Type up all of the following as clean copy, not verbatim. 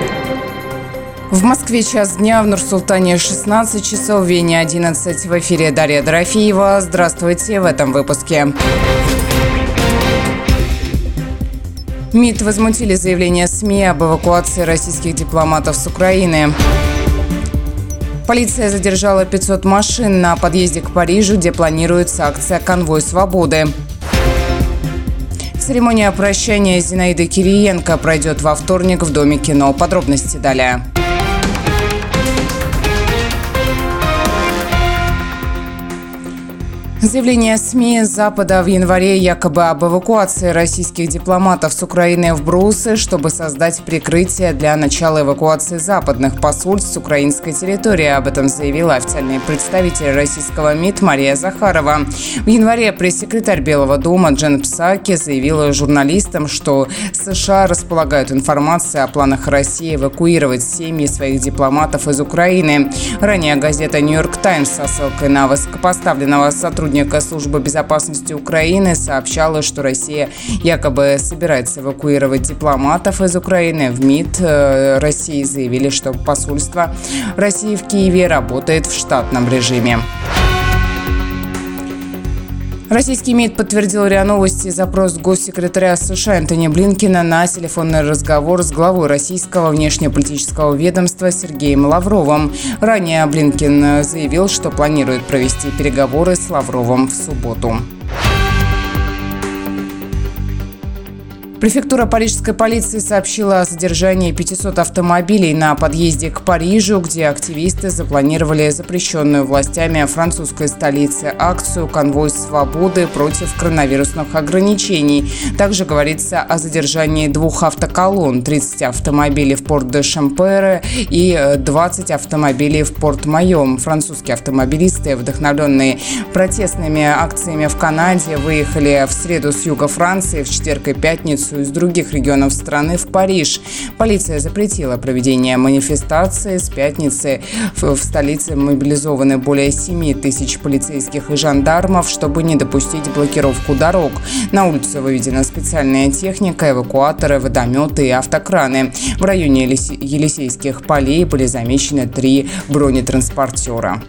В Москве час дня, в Нур-Султане 16 часов, в Вене 11. В эфире Дарья Дорофеева. Здравствуйте в этом выпуске. МИД возмутили заявление СМИ об эвакуации российских дипломатов с Украины. Полиция задержала 500 машин на подъезде к Парижу, где планируется акция «Конвой свободы». Церемония прощания Зинаиды Кириенко пройдет во вторник в Доме кино. Подробности далее. Заявление СМИ Запада в январе якобы об эвакуации российских дипломатов с Украины в Брусы, чтобы создать прикрытие для начала эвакуации западных посольств с украинской территории. Об этом заявила официальный представитель российского МИД Мария Захарова. В январе пресс-секретарь Белого дома Джен Псаки заявила журналистам, что США располагают информацией о планах России эвакуировать семьи своих дипломатов из Украины. Ранее газета «Нью-Йорк Таймс» со ссылкой на высокопоставленного сотрудника Службы безопасности Украины сообщала, что Россия якобы собирается эвакуировать дипломатов из Украины. В МИД России заявили, что посольство России в Киеве работает в штатном режиме. Российский МИД подтвердил РИА Новости запрос госсекретаря США Энтони Блинкена на телефонный разговор с главой российского внешнеполитического ведомства Сергеем Лавровым. Ранее Блинкен заявил, что планирует провести переговоры с Лавровым в субботу. Префектура парижской полиции сообщила о задержании 500 автомобилей на подъезде к Парижу, где активисты запланировали запрещенную властями французской столицы акцию «Конвой свободы» против коронавирусных ограничений. Также говорится о задержании 2 автоколонн, 30 автомобилей в Порт-де-Шампере и 20 автомобилей в Порт-Майом. Французские автомобилисты, вдохновленные протестными акциями в Канаде, выехали в среду с юга Франции, в четверг и пятницу из других регионов страны в Париж. Полиция запретила проведение манифестации. С пятницы в столице мобилизованы более 7 тысяч полицейских и жандармов, чтобы не допустить блокировку дорог. На улицу выведена специальная техника, эвакуаторы, водометы и автокраны. В районе Елисейских полей были замечены 3 бронетранспортера.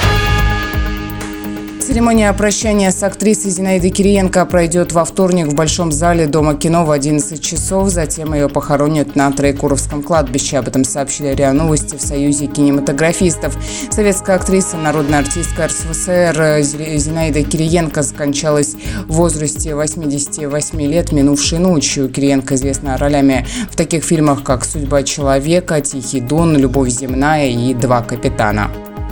Церемония прощания с актрисой Зинаидой Кириенко пройдет во вторник в Большом зале Дома кино в 11 часов. Затем ее похоронят на Троекуровском кладбище. Об этом сообщили РИА Новости в Союзе кинематографистов. Советская актриса, народная артистка РСФСР Зинаида Кириенко скончалась в возрасте 88 лет минувшей ночью. Кириенко известна ролями в таких фильмах, как «Судьба человека», «Тихий дон», «Любовь земная» и «Два капитана».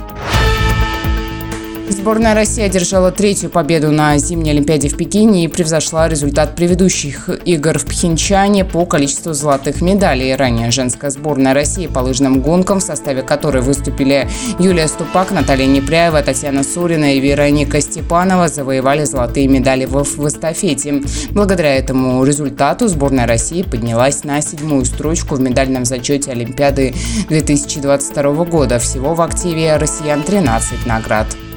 Сборная России одержала 3-ю победу на зимней Олимпиаде в Пекине и превзошла результат предыдущих игр в Пхенчхане по количеству золотых медалей. Ранее женская сборная России по лыжным гонкам, в составе которой выступили Юлия Ступак, Наталья Непряева, Татьяна Сурина и Вероника Степанова, завоевали золотые медали в эстафете. Благодаря этому результату сборная России поднялась на 7-ю строчку в медальном зачете Олимпиады 2022 года. Всего в активе россиян 13 наград.